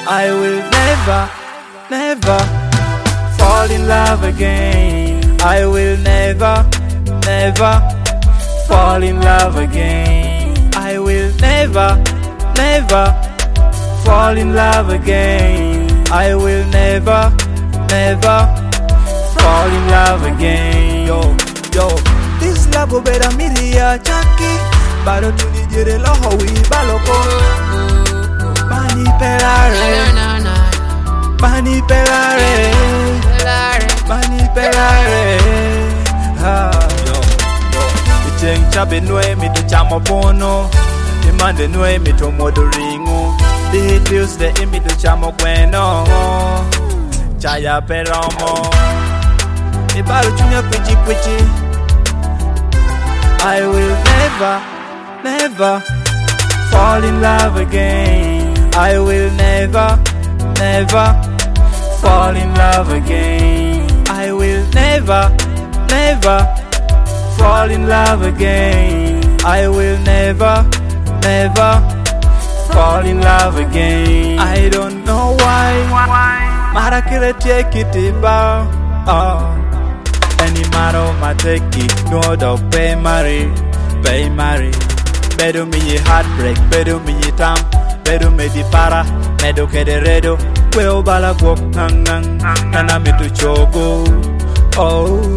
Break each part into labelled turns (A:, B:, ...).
A: I will never, never fall in love again. I will never, never fall in love again. I will never, never fall in love again. I will never, never fall in love again. Yo, this love will better me the Jackie. Balo tu di jere lo howi baloko. Bani pelare, bani pelare, bani pelare. Yo, icheng chabe nwe mi tu chamo bono. Imande nwe mi tu modoringu. The Tuesday mi tu chamo bueno. Chaya peromo. Ibalo chunya kwichi kwichi. I will never, never fall in love again. I will never, never fall in love again. I will never, never fall in love again. I will never, never fall in love again. I don't know why. Marakile take it about. Any matter my take it, no dog pay marry. Bedu me ye heartbreak, bedu me ye tam, bedu me di para, medo ke de redo, kweo bala gwok ngang, nana me tu chogo, oh.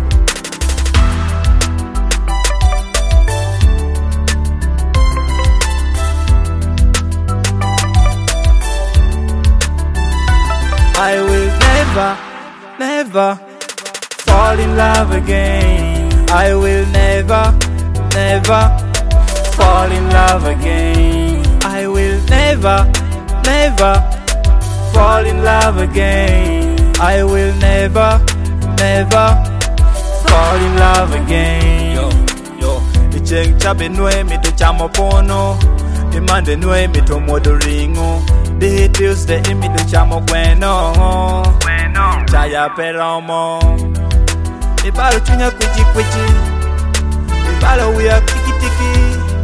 A: I will never, never fall in love again. I will never, never fall in love again. I will never, never fall in love again. I will never, never fall in love again. Yo, icheng chabe nwe mi tu chamo pono. Imande nwe mi tu modoringu. The Tuesday mi tu chamo bueno. Chaya peromo. Ibalo chunya kwichi kwichi. Ibalo we are tiki tiki.